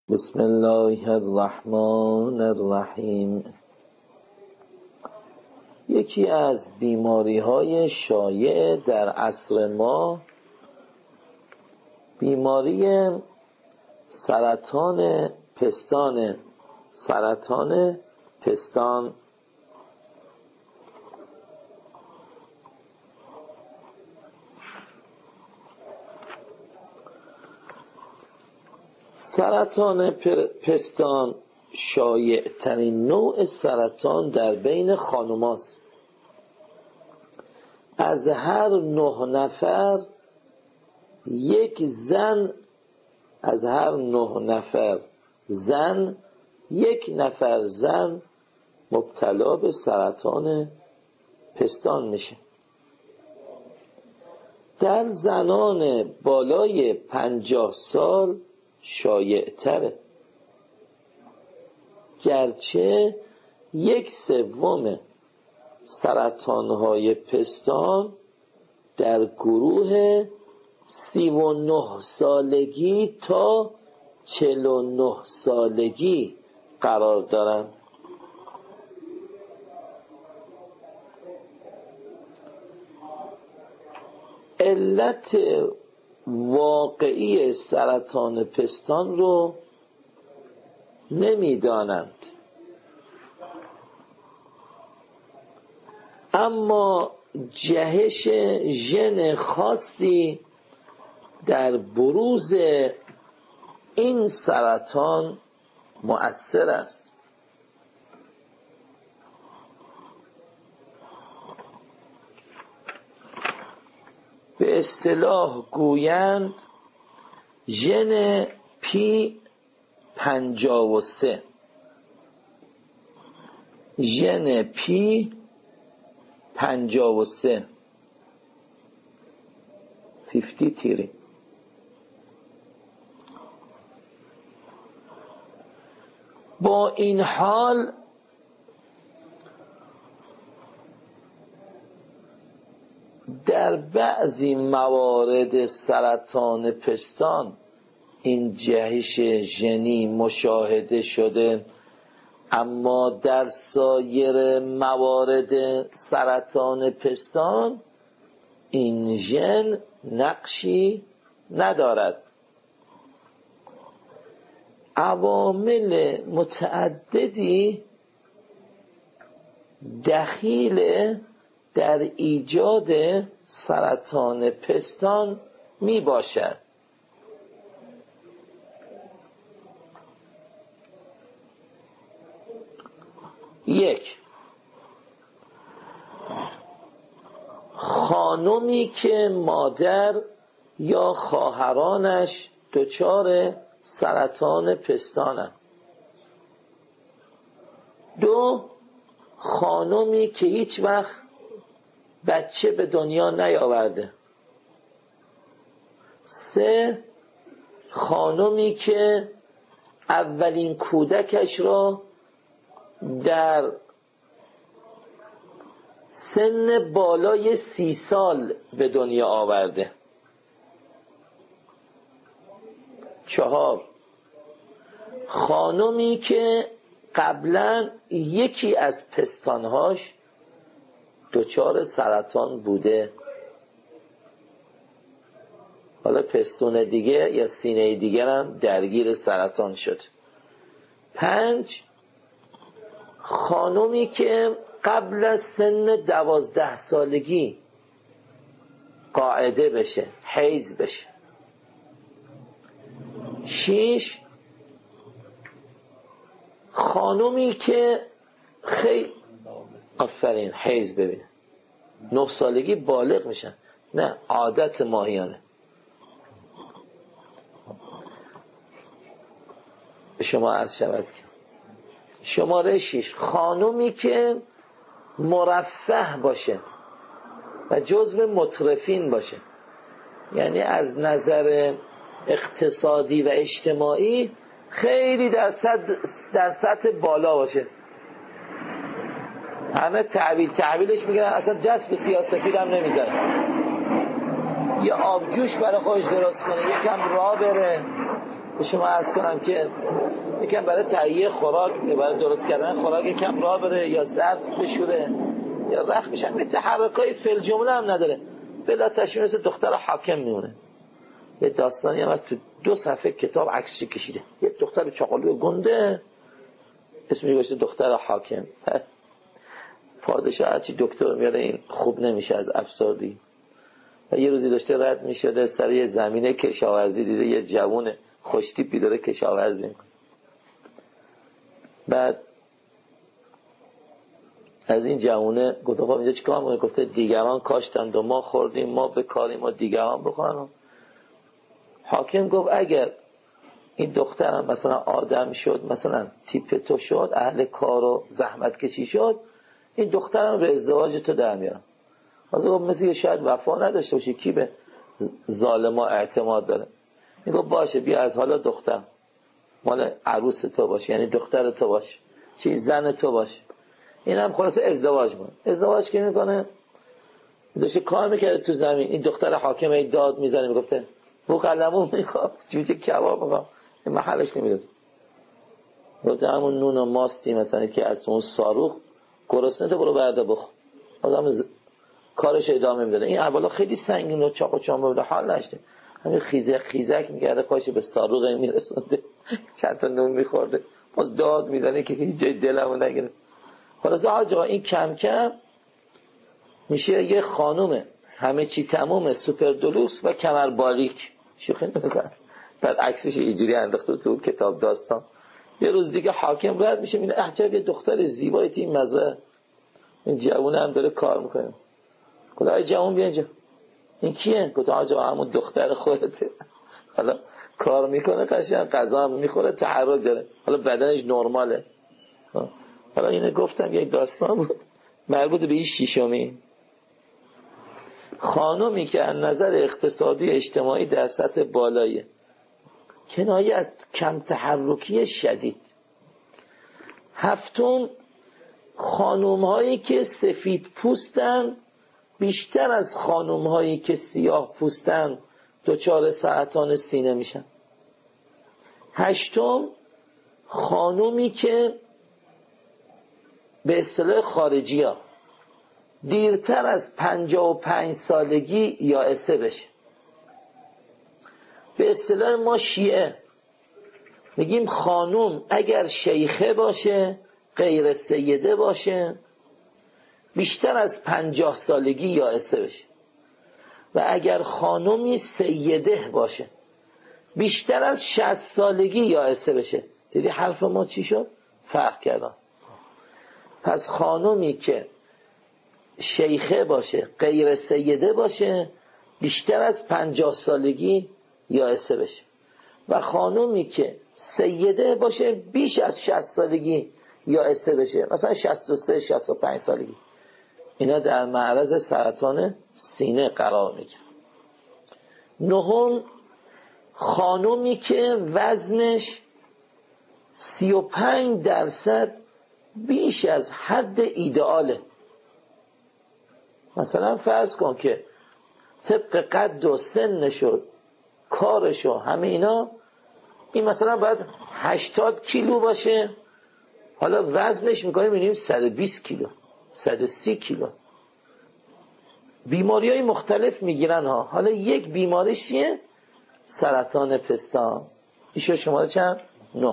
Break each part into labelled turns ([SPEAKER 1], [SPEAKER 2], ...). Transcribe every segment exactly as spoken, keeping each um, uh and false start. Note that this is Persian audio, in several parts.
[SPEAKER 1] بسم الله الرحمن الرحیم. یکی از بیماری های شایع در عصر ما بیماری سرطان پستان سرطان پستان سرطان پستان شایع ترین نوع سرطان در بین خانماست. از هر نه نفر یک زن از هر نه نفر زن یک نفر زن مبتلا به سرطان پستان میشه. در زنان بالای پنجاه سال شایع تره، گرچه یک سوم سرطانهای پستان در گروه سی و نه سالگی تا چهل و نه سالگی قرار دارند. علت واقعی سرطان پستان رو نمیدانند، اما جهش ژن خاصی در بروز این سرطان مؤثر است. به اصطلاح گویند ژن پی پنجاه و سه ژن پی پنجاه و سه پنجاه تیری. با این حال در بعضی موارد سرطان پستان این جهش ژنی مشاهده شده، اما در سایر موارد سرطان پستان این ژن نقشی ندارد. عوامل متعددی دخیل در ایجاد سرطان پستان می باشد. یک، خانمی که مادر یا خواهرانش دچار سرطان پستانند. دو، خانمی که هیچ وقت بچه به دنیا نیاورده. سه، خانمی که اولین کودکش را در سن بالای سی سال به دنیا آورده. چهار، خانمی که قبلا یکی از پستانهاش دچار سرطان بوده، حالا پستون دیگه یا سینه دیگه هم درگیر سرطان شد. پنج، خانمی که قبل از سن دوازده سالگی قاعده بشه، حیض بشه. شش، خانمی که خیلی آفرین حیض ببینه، نه سالگی بالغ میشن، نه عادت ماهیانه. به شما عرض شود که شماره شش، خانمی که مرفه باشه و جزو مترفین باشه، یعنی از نظر اقتصادی و اجتماعی خیلی در سطح, در سطح بالا باشه. همه تحویل تحویلش میگن، اصلا دست به سیاه‌سفید هم نمیزنه. یه آبجوش برای خودش درست کنه، یکم راه بره. به شما عرض کنم که یکم برای تهیه خوراک، برای درست کردن خوراک یکم راه بره یا ظرف بشوره یا رخت میشن. به تحرکای فل جمله هم نداره. بلا تشبیه مثل دختر حاکم میمونه. یه داستانی هم از تو دو صفحه کتاب عکسش کشیده. یه دختر چاقالو گنده اسمش گذاشته دختر حاکم. پادشاه هرچی دکتر میاره این خوب نمیشه از افسردگی. و یه روزی داشته رد میشده سر یه زمینه کشاورزی، دیده یه جوون خوشتیپی داره کشاورزی میکنه. بعد از این جوونه گفت خب اینجا چیکار میکنه؟ گفته دیگران کاشتند و ما خوردیم، ما بکاریم و دیگران بخورن. حاکم گفت اگر این دخترم مثلا آدم شد، مثلا تیپ تو شد، اهل کار و زحمت کشی شد، این دخترم به ازدواج تو در میارم. از گفت مثل که شاید وفا نداشته باشه، کی به ظالما اعتماد داره؟ این گفت باشه بیا از حالا دختر مال عروس تو باشه، یعنی دختر تو باشه، چی زن تو باشه. این هم خلاصه ازدواج بود. ازدواج که میکنه داشته کار میکرده تو زمین، این دختر حاکم ای داد میزنه میگفته بو قلمون میخوام، جوجه کباب میخوام، این محلش نمیداد. گفته همون نون و ماستی مثلا که از اون صاروخ گرسنه تو برو برده بخور. آدم ز... کارش ادامه میداده. این اولا خیلی سنگین و چاق و چامه بوده، حال نشده، همین خیزک خیزک میکرده خواهش به صاروخ میرسونده، چند تا نون میخورده، باز داد میزنه که هیچ جای دلمو نگیره. خلاصه آقا این کم کم میشه یه خانومه همه چی تمومه، سوپر دلوکس و کمر باریک. شوخی نمیکنه. بعد عکسش اینجوری انداخته تو کتاب داستان. یه روز دیگه حاکم رد میشه میبینه عجب یه دختر زیبایی تو این مزه، این جوونه هم داره کار میکنه. گفت آی جوون بیا اینجا. این کیه؟ گفت آقا همون دختر خودته. حالا کار میکنه، قشنگ غذا هم میخوره، تحرک داره، حالا بدنش نرماله. حالا اینو گفتم یک داستان بود مربوط به این شیشمی. خانومی که از نظر اقتصادی اجتماعی در سطح بالاییه، کنایه از کم تحرکی شدید. هفتم، خانوم هایی که سفید پوستن بیشتر از خانوم هایی که سیاه پوستن دچار سرطان سینه میشن. هشتم، خانومی که به اصطلاح خارجی ها دیرتر از پنجاه و پنج سالگی یائسه بشه. به اصطلاح ما شیعه میگیم خانوم اگر شیخه باشه، غیر سیده باشه، بیشتر از پنجاه سالگی یائسه بشه، و اگر خانومی سیده باشه بیشتر از شصت سالگی یائسه بشه. دیدی حرف ما چی شد؟ فرق کردم. پس خانومی که شیخه باشه، غیر سیده باشه، بیشتر از پنجاه سالگی یائسه بشه، و خانومی که سیده باشه بیش از شصت سالگی یائسه بشه، مثلا شصت و سه شصت و پنج سالگی. اینا در معرض سرطان سینه قرار میگیرن. نهم، خانومی که وزنش سی و پنج درصد بیش از حد ایدئاله. مثلا فرض کن که طبق قد و سنش و کارش و همه اینا، این مثلا باید هشتاد کیلو باشه، حالا وزنش میکنیم میبینیم صد و بیست کیلو، صد و سی کیلو. بیماری های مختلف میگیرن ها. حالا یک بیماریش چیه؟ سرطان پستان. ایشو شماره چند؟ نه.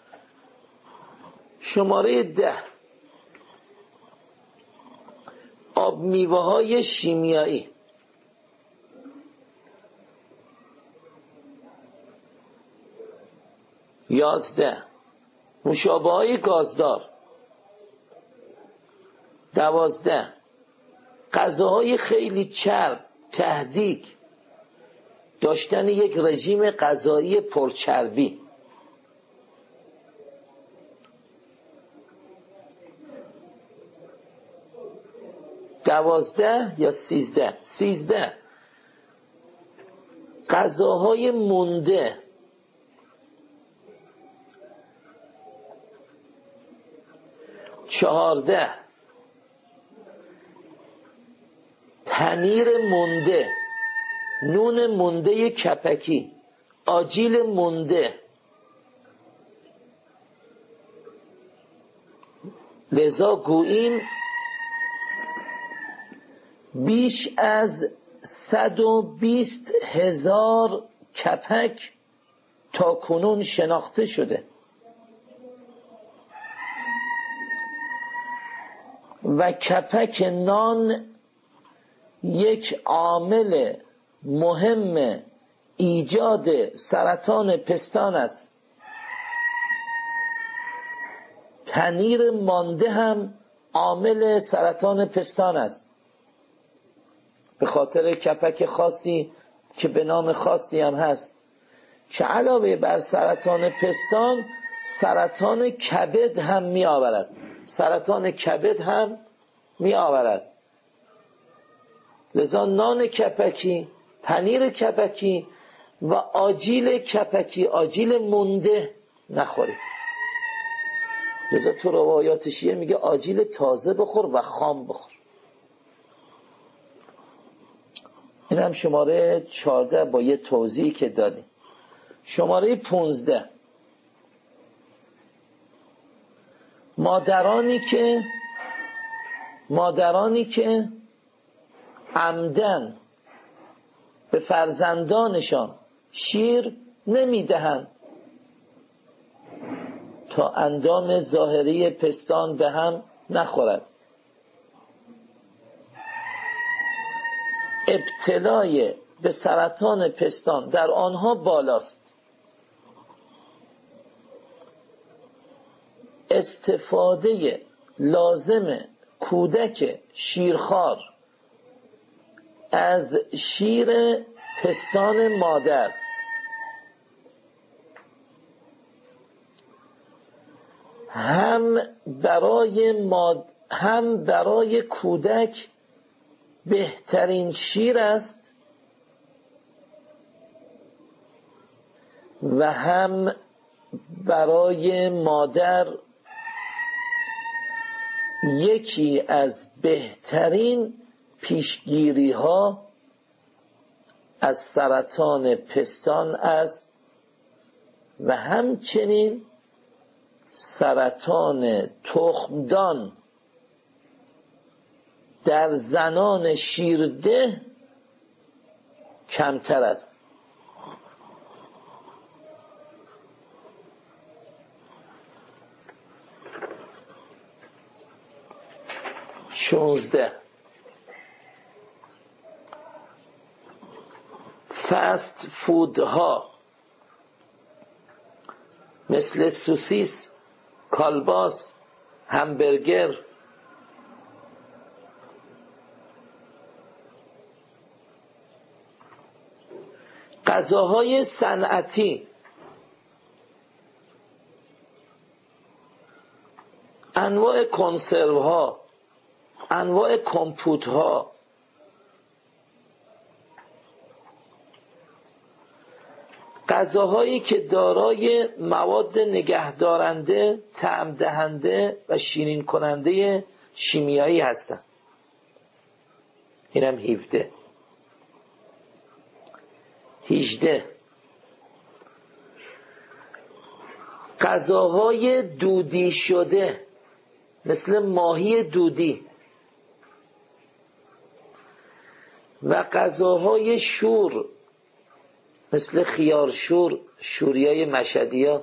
[SPEAKER 1] شماره ده، آب میوه های شیمیایی. یازده، نوشابه های گازدار. دوازده، غذاهای خیلی چرب، تهدیگ، داشتن یک رژیم غذایی پرچربی. دوازده یا سیزده. سیزده، غذاهای مونده. چهارده، پنیر مونده، نون مونده کپکی، آجیل مونده. لذا گوییم بیش از صد و بیست هزار کپک تا کنون شناخته شده و کپک نان یک عامل مهم ایجاد سرطان پستان است. پنیر مانده هم عامل سرطان پستان است، به خاطر کپک خاصی که به نام خاصی هم هست که علاوه بر سرطان پستان سرطان کبد هم می آورد. سرطان کبد هم می آورد. لذا نان کپکی، پنیر کپکی و آجیل کپکی، آجیل مونده نخورید. لذا تو روایات شیعه میگه آجیل تازه بخور و خام بخور. این هم شماره چهارده با یه توضیحی که دادیم. شماره پونزده، مادرانی که مادرانی که عمدن به فرزندانشان شیر نمیدهند تا اندام ظاهری پستان به هم نخورد. ابتلای به سرطان پستان در آنها بالاست. استفاده لازم کودک شیرخوار از شیر پستان مادر هم برای ماد... هم برای کودک بهترین شیر است و هم برای مادر یکی از بهترین پیشگیری ها از سرطان پستان است و همچنین سرطان تخمدان در زنان شیرده کمتر است. شانزده، فست فودها مثل سوسیس، کالباس، همبرگر غذاهای صنعتی، انواع کنسرو ها، انواع کمپوت ها، غذاهایی که دارای مواد نگهدارنده، طعم دهنده و شیرین کننده شیمیایی هستند. اینم هفده. هجده، غذاهای دودی شده مثل ماهی دودی و غذاهای شور مثل خیارشور، شوریای مشهدیا.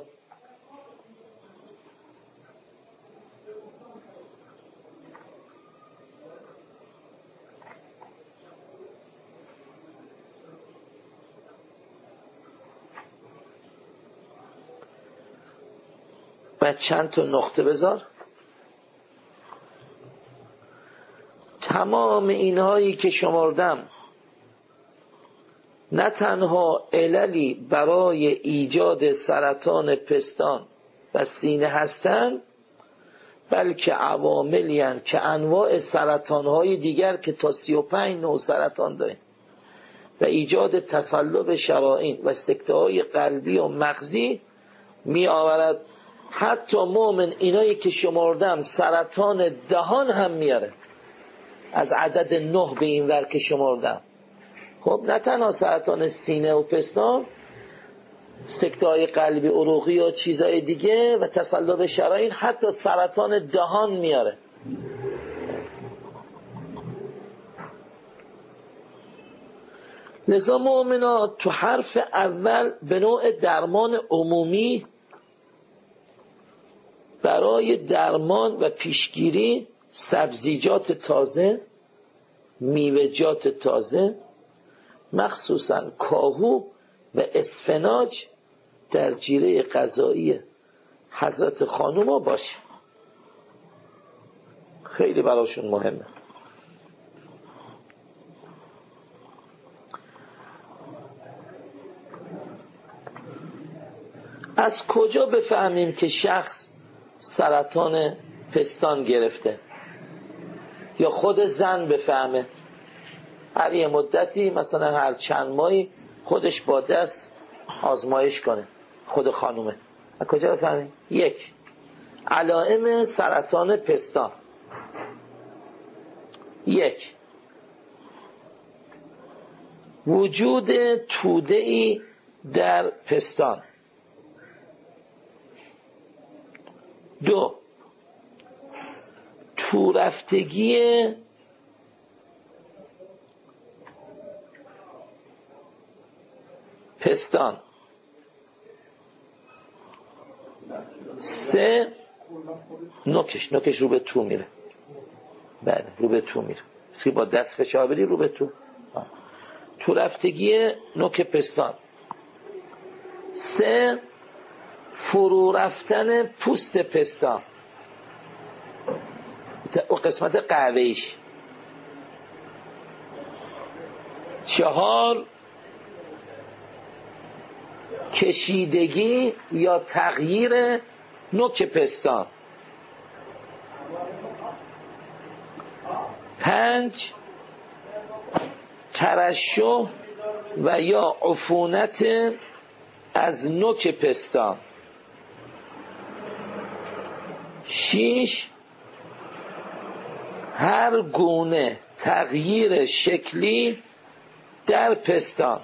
[SPEAKER 1] و چند تا نقطه بذار. تمام اینهایی که شمردم نه تنها عللی برای ایجاد سرطان پستان و سینه هستند، بلکه عواملی هستند که انواع سرطانهای دیگر که تا سی و پنج نوع سرطان داریم و ایجاد تصلب شرائین و سکته‌های قلبی و مغزی می آورد. حتی مومن اینایی که شمردم سرطان دهان هم میاره، از عدد نه به این ور که شمردم. خب نه تنها سرطان سینه و پستان، سکته های قلبی عروقی و چیزهای دیگه و تصلب شرايين، حتی سرطان دهان میاره. لذا مؤمنا تو حرف اول به نوع درمان عمومی برای درمان و پیشگیری سبزیجات تازه، میوه‌جات تازه، مخصوصا کاهو و اسفناج در جیره غذایی حضرت خانوما باشه. خیلی براشون مهمه. از کجا بفهمیم که شخص سرطان پستان گرفته؟ یا خود زن بفهمه؟ هر یه مدتی مثلا هر چند ماهی خودش با دست آزمایش کنه، خود خانومه. از کجا بفهمیم؟ یک، علائم سرطان پستان. یک، وجود توده‌ای در پستان. دو، تو رفتگی پستان. سه، نوکش نوکش رو به تو میره. بله رو به تو میره. اصلی با دست فشار بدی رو به تو. تو رفتگی نوک پستان. سه، فرو رفتن پوست پستان، و قسمت قهوه‌ایش. چهار، کشیدگی یا تغییر نوک پستان. پنج، ترشح و یا عفونت از نوک پستان. شش، هر گونه تغییر شکلی در پستان.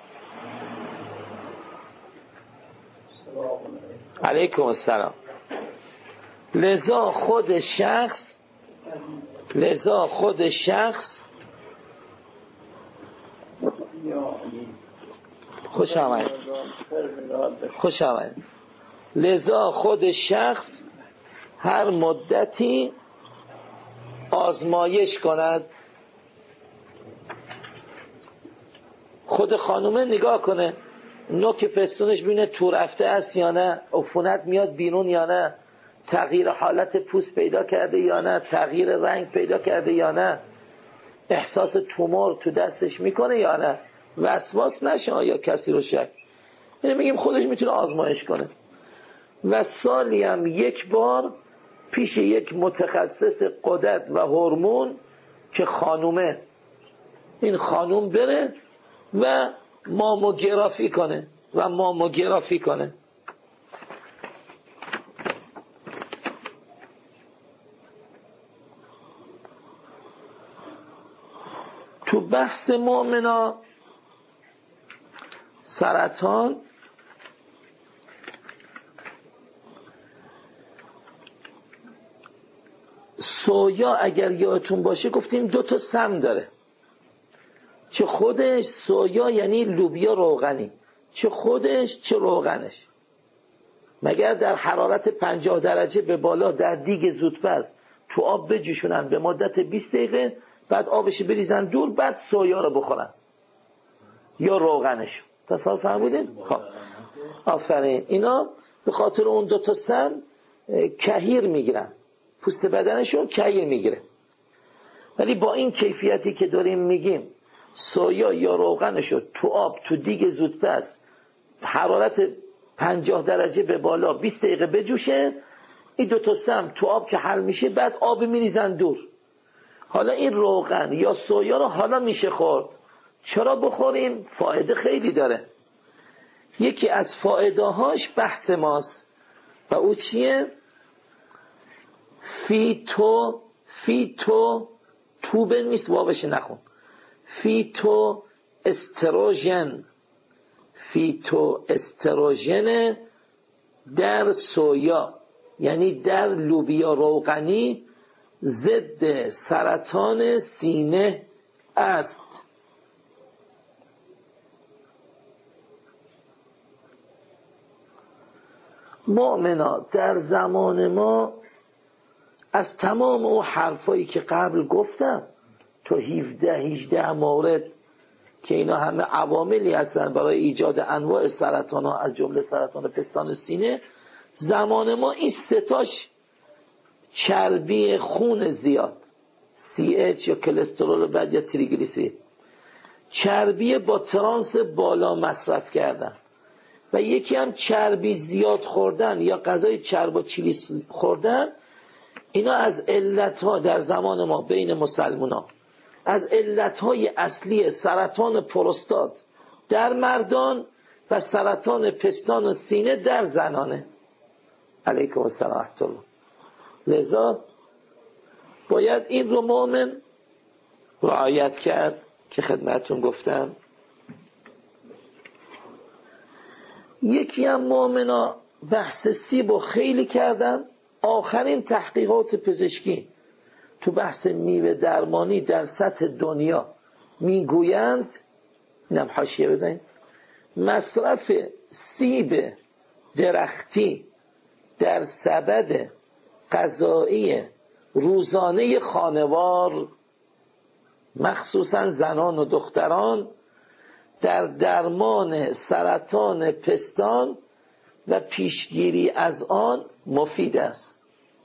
[SPEAKER 1] علیکم السلام. لذا خود شخص لذا خود شخص خوش آمد خوش آمد لذا خود شخص هر مدتی آزمایش کند. خود خانومه نگاه کنه نوک پستونش ببینه تو رفته است یا نه، عفونت میاد بیرون یا نه، تغییر حالت پوست پیدا کرده یا نه، تغییر رنگ پیدا کرده یا نه، احساس تومور تو دستش میکنه یا نه. وسواس نشه یا کسی رو شک. یعنی میگیم خودش میتونه آزمایش کنه و سالی هم یک بار پیش یک متخصص غدد و هورمون که خانومه، این خانوم بره و ماموگرافی کنه و ماموگرافی کنه. تو بحث مؤمنا سرطان سویا اگر یادتون باشه گفتیم دو تا سم داره، چه خودش سویا یعنی لوبیا روغنی، چه خودش چه روغنش. مگر در حرارت پنجاه درجه به بالا در دیگ زودپز تو آب بجوشونن به مدت بیست دقیقه، بعد آبش بریزن دور، بعد سویا رو بخورن یا روغنش. تصور فرمودین؟ خب آفرین. اینا به خاطر اون دو تا سم کهیر میگیرن، پوست بدنشون کهیر میگیره. ولی با این کیفیتی که داریم میگیم سویا یا روغنشو تو آب تو دیگ زودپز حرارت پنجاه درجه به بالا بیست دقیقه بجوشه، این دو تا سم تو آب که حل میشه، بعد آب میریزن دور. حالا این روغن یا سویا رو حالا میشه خورد. چرا بخوریم؟ فایده خیلی داره. یکی از فایده هاش بحث ماست و او چیه؟ فیتو فیتو توبه نیست، وابش نخون. فیتو استروژن فیتو استروژن در سویا، یعنی در لوبیا روغنی، ضد سرطان سینه است. مؤمنا در زمان ما از تمام او حرفایی که قبل گفتم تو هفده هجده مورد که اینا همه عواملی هستن برای ایجاد انواع سرطان ها از جمله سرطان پستان سینه، زمان ما این ستاش چربی خون زیاد، سی اچ یا کلسترول بد یا تریگلیسیرید، چربی با ترانس بالا مصرف کردن و یکی هم چربی زیاد خوردن یا غذای چرب و چیلی خوردن، اینا از علتها در زمان ما بین مسلمانان از علتهای اصلی سرطان پروستات در مردان و سرطان پستان و سینه در زنانه. علیکم السلام ورحمة الله. لذا باید این رو مؤمن رعایت کرد که خدمتون گفتم. یکی هم مؤمنا بحث سیب و خیلی کردن. آخرین تحقیقات پزشکی تو بحث میوه درمانی در سطح دنیا میگویند، اینم حاشیه بزنید، مصرف سیب درختی در سبد غذایی روزانه خانوار مخصوصا زنان و دختران در درمان سرطان پستان و پیشگیری از آن مفید است.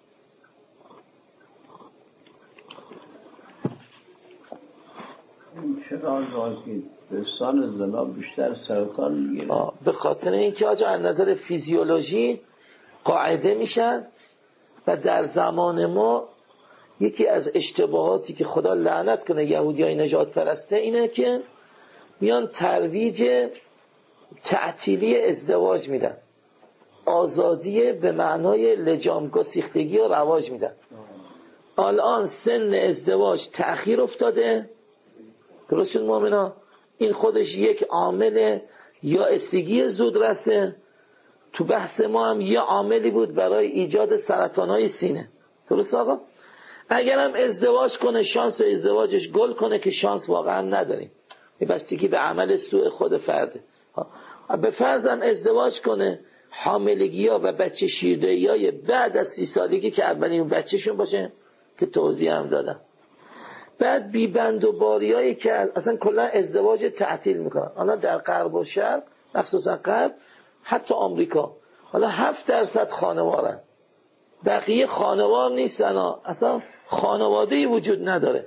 [SPEAKER 2] چرا آزادی پستان زنا بیشتر سرطان میگیره؟
[SPEAKER 1] به خاطر اینکه آجا از نظر فیزیولوژی قاعده میشن و در زمان ما یکی از اشتباهاتی که خدا لعنت کنه یهودیای نجات پرسته اینه که میان ترویج تعطیلی ازدواج میدن، آزادی به معنای لجام گسیختگی رو رواج میدن. الان سن ازدواج تأخیر افتاده، درست شد مؤمنا؟ این خودش یک عامل یا استگی زودرسه، تو بحث ما هم یه عاملی بود برای ایجاد سرطانهای سینه. درست آقا؟ اگرم ازدواج کنه شانس ازدواجش گل کنه که شانس واقعا نداریم، بستگی به عمل سوء خود فرده. به فرضم ازدواج کنه حاملگی ها و بچه شیردهی های بعد از سی سالگی که اولین بچه شون باشه که توضیح هم دادم، بعد بیبند و باری هایی که اصلا کلا ازدواج تعطیل میکنن. حالا در غرب و شرق مخصوصا غرب حتی آمریکا حالا هفت درصد خانوارن، بقیه خانوار نیستن، اصلا خانواده‌ای وجود نداره.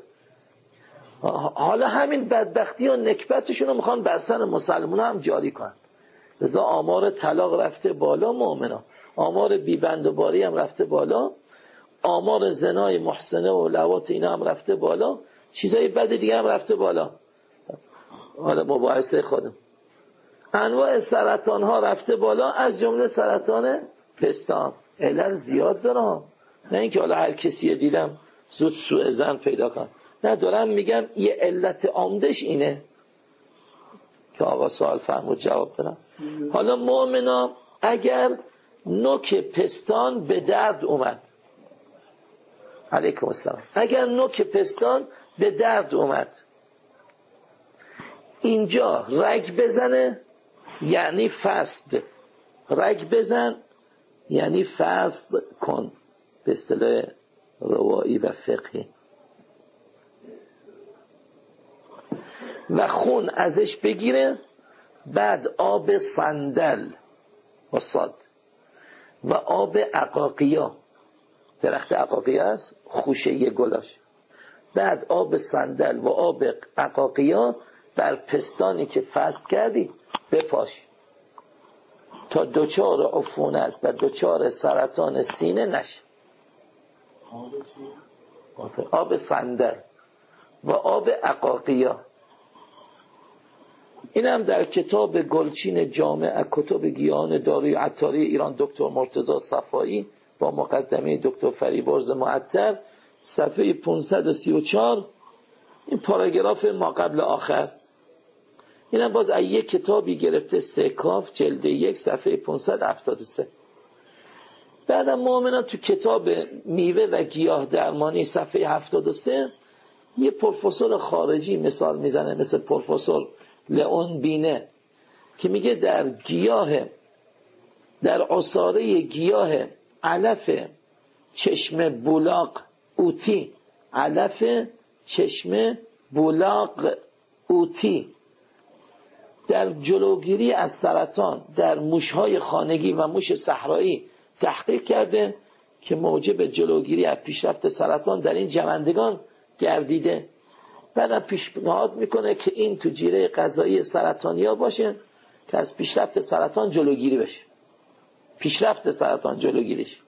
[SPEAKER 1] حالا همین بدبختی و نکبتشون رو میخوان بر سر مسلمان هم جاری کنن. لذا آمار طلاق رفته بالا مؤمنا، آمار بیبند و باری هم رفته بالا، آمار زنای محسنه و لواط اینا هم رفته بالا، چیزای بد دیگه هم رفته بالا. حالا مباحثه خودم، انواع سرطان ها رفته بالا از جمله سرطان پستان. علل زیاد داره، نه اینکه حالا هر کسی دیدم زود سوء ظن پیدا کن، نه دارم میگم یه علت عامدش اینه که آقا سوال فرمود جواب دارم. حالا مؤمنا اگر نوک پستان به درد اومد، علیکم السلام، اگر نوک پستان به درد اومد اینجا رگ بزنه یعنی فصد، رگ بزن یعنی فصد کن به اصطلاح روایی و فقهی، و خون ازش بگیره، بعد آب صندل و صاد و آب عقاقیا، درخت عقاقیا است خوشه یه گلاش، بعد آب صندل و آب عقاقیا بر پستانی که فصل کردی بپاش تا دچار عفونت و دچار سرطان سینه نشه. آب صندل و آب عقاقیا، این هم در کتاب گلچین جامع کتب گیاهان داروی عطاری ایران دکتر مرتضی صفایی با مقدمه دکتر فریبرز معطر صفحه پانصد و سی و چهار، این پاراگراف ما قبل آخر اینم باز از یک کتابی گرفته، سکاف جلد یک صفحه پانصد و هفتاد و سه. بعدم مؤمنان تو کتاب میوه و گیاه درمانی صفحه هفتاد و سه یه پروفسور خارجی مثال میزنه، مثل پروفسور لئون بینه، که میگه در گیاه، در عصاره گیاه علف چشم بولاق اوتی، علف چشم بولاق اوتی در جلوگیری از سرطان در موشهای خانگی و موش صحرایی تحقیق کرده که موجب جلوگیری از پیشرفت سرطان در این جوندگان گردیده. بعدم پیشنهاد میکنه که این تو جیره غذایی سرطانیا باشه که از پیشرفت سرطان جلوگیری بشه، پیشرفت سرطان جلوگیریش.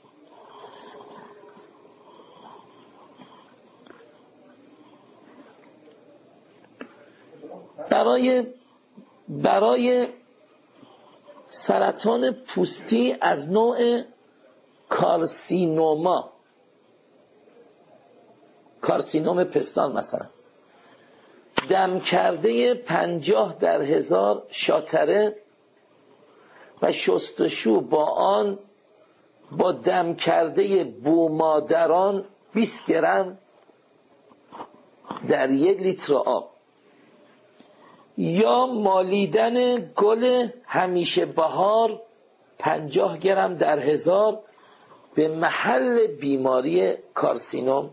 [SPEAKER 1] برای برای سرطان پوستی از نوع کارسینوما، کارسینوم پستان مثلا، دم کرده پنجاه در هزار شاتره و شستشو با آن با دم کرده بومادران بیست گرم در یک لیتر آب، یا مالیدن گل همیشه بهار پنجاه گرم در هزار به محل بیماری کارسینوم.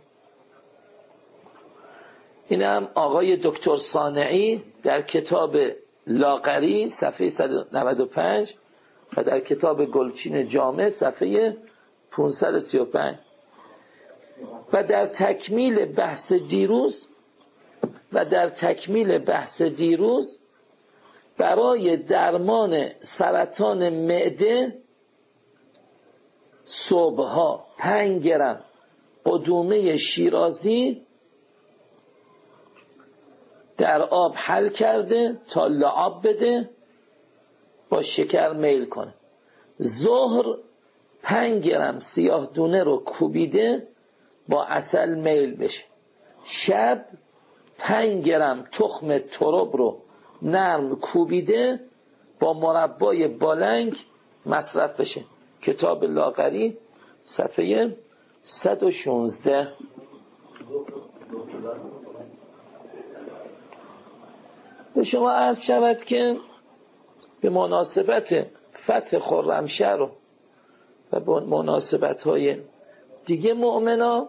[SPEAKER 1] این هم آقای دکتر صانعی در کتاب لاغری صفحه صد و نود و پنج و در کتاب گلچین جامع صفحه پانصد و سی و پنج. و در تکمیل بحث دیروز و در تکمیل بحث دیروز برای درمان سرطان معده صبحها پنج گرم قدومه شیرازی در آب حل کرده تا لعاب بده، با شکر میل کنه. ظهر پنج گرم سیاه دونه رو کوبیده با عسل میل بشه. شب پنج گرم تخم ترب رو نرم کوبیده با مربای بالنگ مصرف بشه. کتاب لاغری صفحه صد و شانزده. به شما عرض شود که به مناسبت فتح خرمشهر و به مناسبت های دیگه مؤمنا،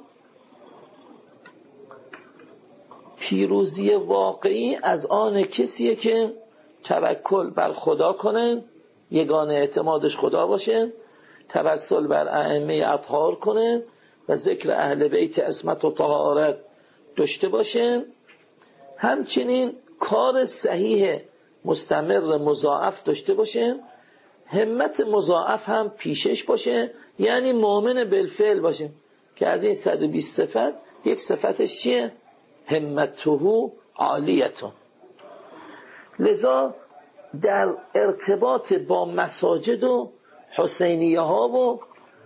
[SPEAKER 1] پیروزی واقعی از آن کسیه که توکل بر خدا کنه، یگانه اعتمادش خدا باشه، توسل بر ائمه اطهار کنه و ذکر اهل بیت عصمت و طهارت داشته باشه، همچنین کار صحیح مستمر مضاعف داشته باشه، همت مضاعف هم پیشش باشه، یعنی مؤمن بالفعل باشه که از این صد و بیست صفت یک صفتش چیه؟ همته عالیتون. لذا در ارتباط با مساجد و حسینیه ها و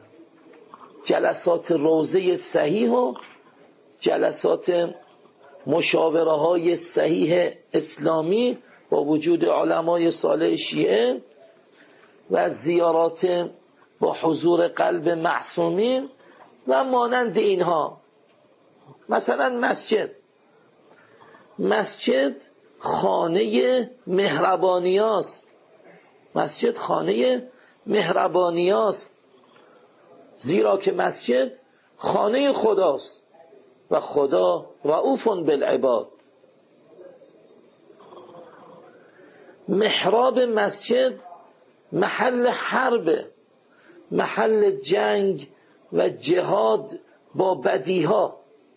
[SPEAKER 1] جلسات روضه صحیح و جلسات مشاوره های صحیح اسلامی با وجود علمای صالح شیعه و زیارات با حضور قلب معصومین و مانند اینها، مثلا مسجد مسجد خانه مهربانیاست، مسجد خانه مهربانیاست، زیرا که مسجد خانه خداست و خدا رؤوف بالعباد. محراب مسجد محل حرب، محل جنگ و جهاد با بدیها،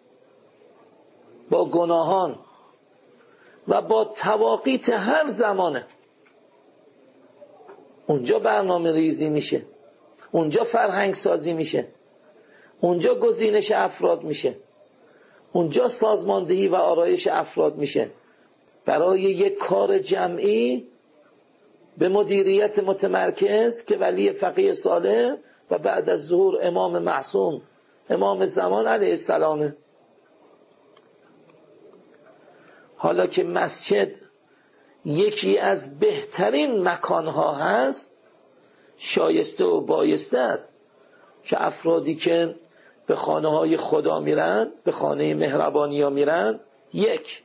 [SPEAKER 1] با گناهان و با تواقیت هر زمانه. اونجا برنامه ریزی میشه، اونجا فرهنگ سازی میشه، اونجا گزینش افراد میشه، اونجا سازماندهی و آرایش افراد میشه برای یک کار جمعی به مدیریت متمرکز که ولی فقیه صالح و بعد از ظهور امام معصوم امام زمان علیه السلام. حالا که مسجد یکی از بهترین مکانها هست، شایسته و بایسته است که افرادی که به خانه های خدا میرن، به خانه مهربانی ها میرن، یک،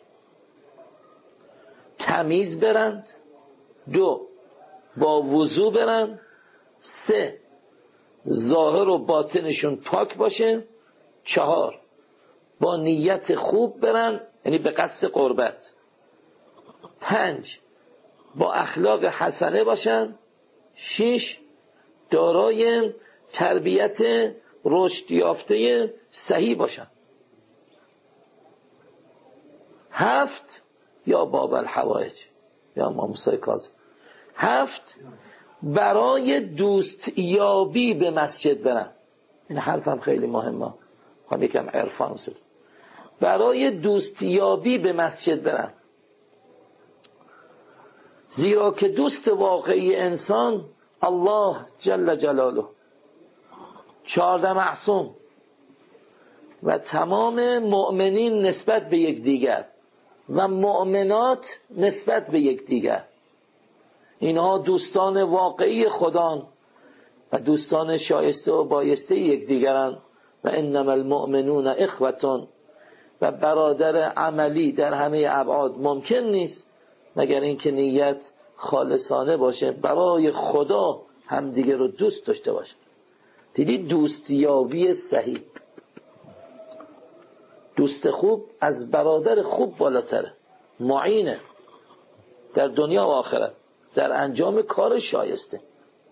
[SPEAKER 1] تمیز برند، دو، با وضو برند، سه، ظاهر و باطنشون پاک باشه، چهار، با نیت خوب برن، یعنی به قصد قربت، پنج، با اخلاق حسنه باشن، شش، دارای تربیت رشد یافته صحیح باشن، هفت، یا باب الحوائج یا امام موسی کاظم، هفت، برای دوست یابی به مسجد برن. این حرفم خیلی مهمه، هم یکم عرفان شد. برای دوست یابی به مسجد برن، زیرا که دوست واقعی انسان الله جل جلاله، چهارده معصوم و تمام مؤمنین نسبت به یک دیگر و مؤمنات نسبت به یک دیگر، اینها دوستان واقعی خدان و دوستان شایسته و بایسته یک دیگرند. و انما المؤمنون اخوة، و برادر عملی در همه ابعاد ممکن نیست مگر اینکه نیت خالصانه باشه، برای خدا همدیگه رو دوست داشته باشه. دیدی دوستیابی صحیح، دوست خوب از برادر خوب بالاتره، معینه در دنیا و آخرت در انجام کار شایسته.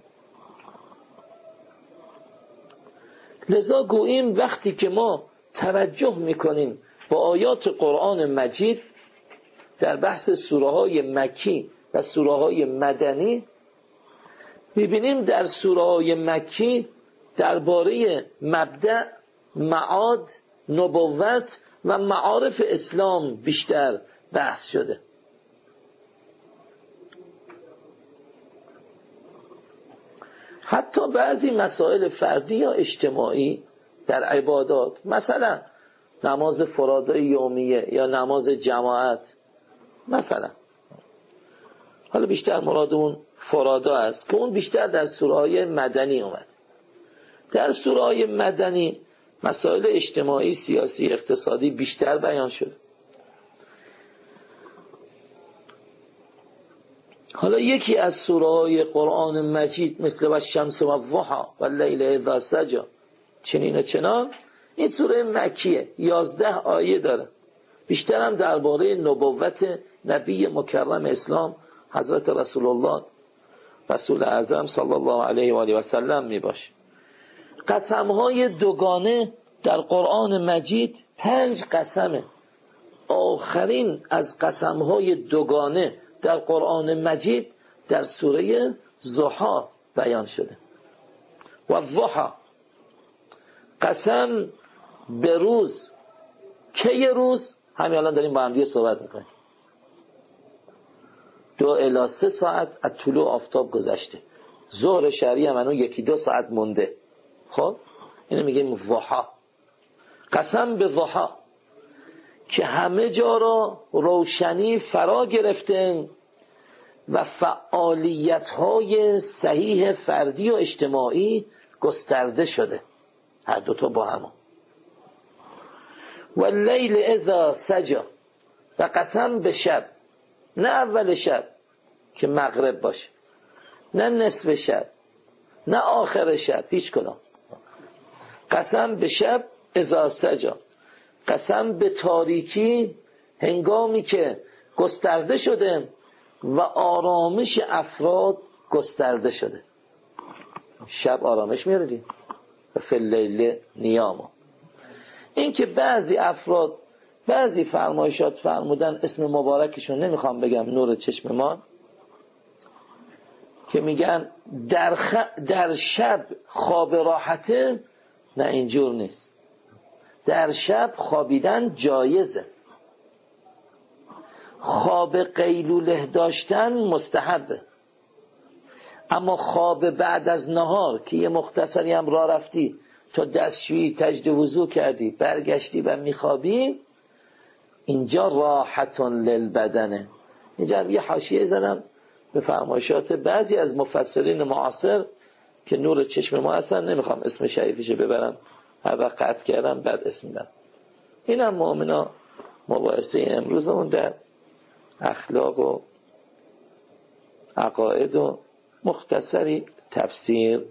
[SPEAKER 1] لذا گوییم وقتی که ما توجه میکنیم با آیات قرآن مجید در بحث سوره های مکی و سوره های مدنی، میبینیم در سوره های مکی درباره مبدأ، معاد، نبوت و معارف اسلام بیشتر بحث شده. حتی بعضی مسائل فردی یا اجتماعی در عبادات، مثلا نماز فرادای یومیه یا نماز جماعت مثلا، حالا بیشتر مراد اون فرادا است که اون بیشتر در سوره‌های مدنی اومد. در سوره‌های مدنی مسائل اجتماعی، سیاسی، اقتصادی بیشتر بیان شد. حالا یکی از سوره‌های قرآن مجید مثل والشمس والضحی واللیل اذا سجی چنین و چنان، این سوره مکیه، یازده آیه داره، بیشتر هم درباره نبوت نبی مکرم اسلام حضرت رسول الله رسول اعظم صلی الله علیه و آله و سلم می باشه. قسم‌های دوگانه در قرآن مجید پنج قسمه. آخرین از قسم‌های دوگانه در قرآن مجید در سوره ضحی بیان شده. و ضحی، قسم به روز. کی روز؟ همین الان داریم با هم دیگه صحبت میکنیم. دو الی سه ساعت از طلوع آفتاب گذشته، ظهر شرعی هم یکی دو ساعت مونده. خب اینو میگیم ضحی. قسم به ضحی که همه جا را روشنی فرا گرفته و فعالیت‌های صحیح فردی و اجتماعی گسترده شده، هر دوتا با هم. و اللیل اذا سجی، و قسم به شب، نه اول شب که مغرب باشه، نه نصف شب، نه آخر شب، هیچ کدام. قسم به شب اذا سجی، قسم به تاریکی هنگامی که گسترده شده و آرامش افراد گسترده شده. شب آرامش میاره و فی اللیل نیاما. این که بعضی افراد بعضی فرمایشات فرمودن، اسم مبارکشون نمیخوام بگم، نور چشم ما، که میگن در, خ... در شب خواب راحته. نه، اینجور نیست. در شب خوابیدن جایزه، خواب قیلوله داشتن مستحبه، اما خواب بعد از نهار که یه مختصری هم راه رفتی تا دستشویی تجد وضو کردی برگشتی و میخوابی، اینجا راحتون للبدنه، اینجا یه حاشیه زدم به فرمایشات بعضی از مفسرین معاصر که نور چشم ما هستن، نمیخوام اسم شریفش ببرم، هر وقت قطع کردم بعد اسم میدم. اینم مؤمنا مباحثه امروزمون در اخلاق و عقاید و مختصری تفسیر